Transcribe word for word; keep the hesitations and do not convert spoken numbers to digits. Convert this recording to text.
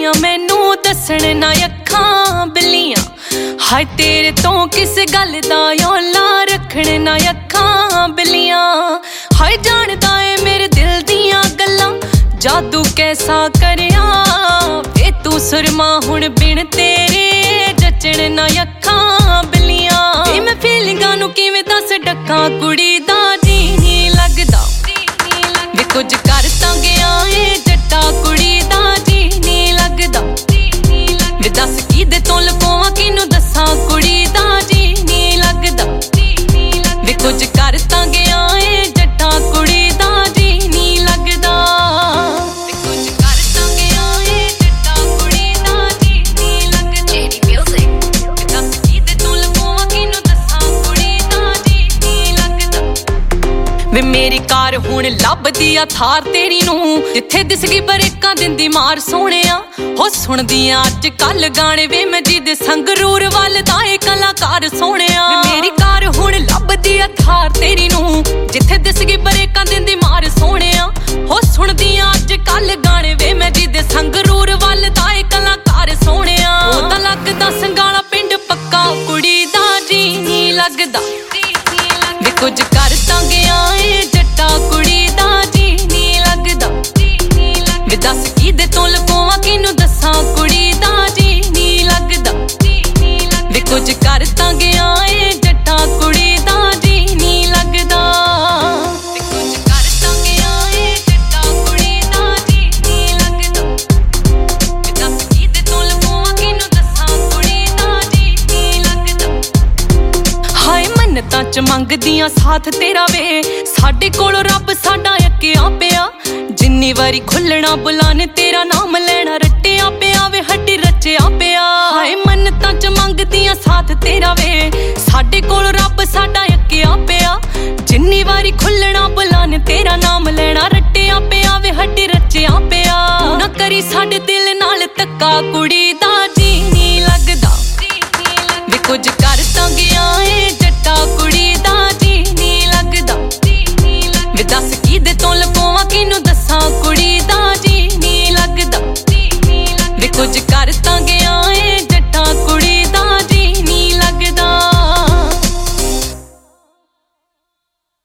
ਦੀਆਂ ਮੈਨੂੰ ਦੱਸਣ ਨਾ ਅੱਖਾਂ ਬਿੱਲੀਆਂ। ਹਾਏ ਤੇਰੇ ਤੋਂ ਕਿਸ ਗੱਲ ਦਾ ਯੋਲਾ ਰੱਖਣ ਨਾ ਅੱਖਾਂ ਬਿੱਲੀਆਂ। ਹਾਏ ਜਾਣਦਾ ਏ ਮੇਰੇ ਦਿਲ ਦੀਆਂ ਗੱਲਾਂ ਜਾਦੂ ਕੈਸਾ ਕਰਿਆ ਵੇ ਤੂੰ ਸੁਰਮਾ ਹੁਣ ਬਿਨ ਤੇਰੇ ਜਚਣ ਨਾ ਅੱਖਾਂ ਬਿੱਲੀਆਂ। ਵੇ ਮੈਂ ਫੀਲਿੰਗਾਂ ਨੂੰ ਕਿਵੇਂ ਦੱਸ ਡੱਕਾਂ ਕੁੜੀ ਦਾ ਜੀ ਨਹੀਂ ਲੱਗਦਾ ਵੇ ਕੁਝ ਕਰ ਤਾਂ ਗਿਆ ਏ ਜੱਟਾ ਕੁੜੀ ਦਾ ਜੀ ਨਹੀਂ ਲੱਗਦਾ ਵੇ ਦੱਸ ਕਿਹਦੇ ਤੋਂ ਲੁਕਾਵਾਂ ਕਿਹਨੂੰ ਦੱਸਾਂ ਕੁੜੀ ਦਾ ਜੀ ਨਹੀਂ ਲੱਗਦਾ ਵੇ ਕੁਝ ਕਰ ਤਾਂ ਗਿਆ ਏ ਜੱਟਾ ਕੁੜੀ ਦਾ ਜੀ ਨਹੀਂ ਲੱਗਦਾ ਵੇ ਕੁਝ ਕਰ ਤਾਂ ਗਿਆ ਏ ਜੱਟਾ ਕੁੜੀ ਦਾ ਜੀ ਨਹੀਂ ਲੱਗਦਾ ਵੇ ਦੱਸ ਕਿਹਦੇ ਤੋਂ ਲੁਕਾਵਾਂ ਕਿਹਨੂੰ ਦੱਸਾਂ ਕੁੜੀ ਦਾ ਜੀ ਨਹੀਂ ਲੱਗਦਾ ਵੇ ਮੇਰੀ ਕਾਰ ਹੁਣ ਲੱਭਦੀ ਆ ਥਾਰ ਤੇਰੀ ਨੂੰ ਜਿੱਥੇ ਦਿਸ ਗਈ ਬਰੇਕਾਂ ਦਿੰਦੀ ਮਾਰ ਸੋਹਣਿਆ। ਹੋ ਸੁਣਦੀਆਂ ਅੱਜ ਕੱਲ ਗਾਣੇ ਵੇ ਮੈਂ ਜਿਹਦੇ ਸੰਗਰੂਰ ਵੱਲ ਦਾ ਏ ਕਲਾਕਾਰ ਸੋਹਣਿਆ। ਮੇਰੀ ਕਾਰ ਹੁਣ ਲੱਭਦੀ ਆ ਥਾਰ ਤੇਰੀ ਨੂੰ ਜਿੱਥੇ ਦਿਸ ਗਈ ਬਰੇਕਾਂ ਦਿੰਦੀ ਮਾਰ ਸੋਹਣਿਆ। ਹੋ ਸੁਣਦੀਆਂ ਅੱਜ ਕੱਲ ਗਾਣੇ ਵੇ ਮੈਂ ਜਿਹਦੇ ਸੰਗਰੂਰ ਵੱਲ ਦਾ ਏ ਕਲਾਕਾਰ ਸੋਹਣਿਆ। ਉਹ ਤਾਂ ਲੱਗਦਾ ਸੰਗਾਲਾ ਪਿੰਡ ਪੱਕਾ ਕੁੜੀ ਦਾ ਜੀ ਨਹੀਂ ਲੱਗਦਾ ਵੇ ਕੁਝ ਕਰ ਤਾਂ ਗਿਆ ਏ ਜੱਟਾ ਕੁੜੀ ਦਾ ਜੀ ਨਹੀਂ ਲੱਗਦਾ ਵੇ ਦੱਸ ਕਿਹਦੇ ਤੋਂ ਲੁਕਾਵਾਂ ਕਿਹਨੂੰ ਦੱਸਾਂ ਕੁੜੀ ਦਾ ਜੀ ਨਹੀਂ ਲੱਗਦਾ ਵੇ ਕੁਝ ਕਰ ਤਾਂ ਗਿਆ ਏ ਜੱਟਾ ਕੁੜੀ ਦਾ ਜੀ ਨਹੀਂ ਲੱਗਦਾ ਵੇ ਕੁਝ ਕਰ ਤਾਂ ਗਿਆ ਏ ਜੱਟਾ ਕੁੜੀ ਦਾ ਜੀ ਨਹੀਂ ਲੱਗਦਾ ਵੇ ਦੱਸ ਕਿਹਦੇ ਤੋਂ ਲੁਕਾਵਾਂ ਕਿਹਨੂੰ ਦੱਸਾਂ ਕੁੜੀ ਦਾ ਜੀ ਨਹੀਂ ਲੱਗਦਾ। ਹਾਏ ਮੰਨਤਾਂ ਚ ਮੰਗਦੀਆਂ ਸਾਥ ਤੇਰਾ ਵੇ ਸਾਡੇ ਕੋਲ ਰੱਬ ਸਾਡਾ ਅੱਕਿਆ ਪਿਆ ਜਿੰਨੀ ਵਾਰੀ ਖੁੱਲਣਾ ਬੁਲਾਣੇ ਤੇਰਾ ਨਾਮ ਲੈਣਾ ਰੱਟਿਆ ਪਿਆ ਵੇ ਹੱਡੀ ਰਚਿਆ ਪਿਆ। ਹਾਏ ਮੰਨਤਾਂ ਚ ਮੰਗਦੀਆਂ ਸਾਥ ਤੇਰਾ ਵੇ ਸਾਡੇ ਕੋਲ ਰੱਬ ਸਾਡਾ ਅੱਕਿਆ ਪਿਆ ਜਿੰਨੀ ਵਾਰੀ ਖੁੱਲਣਾ ਬੁਲਾਣੇ ਤੇਰਾ ਨਾਮ ਲੈਣਾ